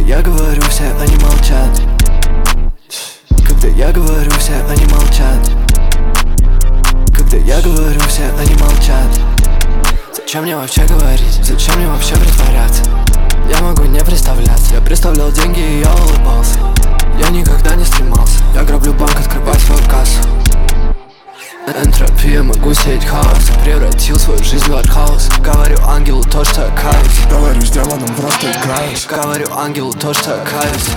я говорю, все они молчат. Когда я говорю, все они молчат. Когда я говорю, все они молчат. Зачем мне вообще говорить? Зачем мне вообще притворяться? Я могу не представляться. Я представлял деньги и я улыбался. Я никогда не стремался. Я граблю банк, открываю свою кассу. Энтропия, могу сеять хаос. Превратил свою жизнь в артхаус. Говорю ангелу то, что я каюсь. Говорю с демоном, просто играюсь. Говорю ангелу то, что я каюсь.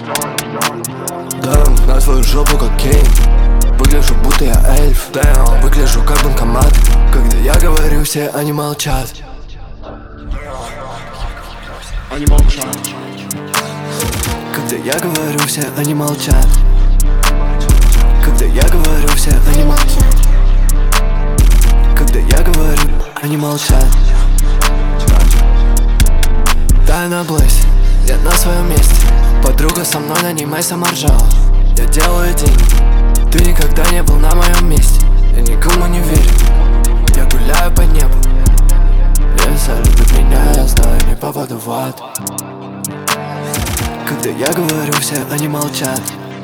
Дэм, на твою жопу как Кейн. Выгляжу, будто я эльф. Дэм, выгляжу как банкомат. Когда я говорю, все они молчат. Они молчат. Когда я говорю, все они молчат. Когда я говорю, все они молчат. Когда я говорю, они молчат. Да, на блэсе, я на своем месте. Подруга со мной, на ней май сама ржала. Я делаю деньги, ты никогда не был на моем месте. Я никому не верю, я гуляю по небу. Если любит меня, я знаю, не попаду в ад. Когда я говорю, все они молчат.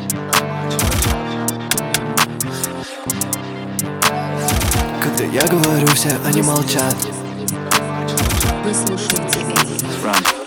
Когда я говорю, все они молчат. Вы слушаете Эдит.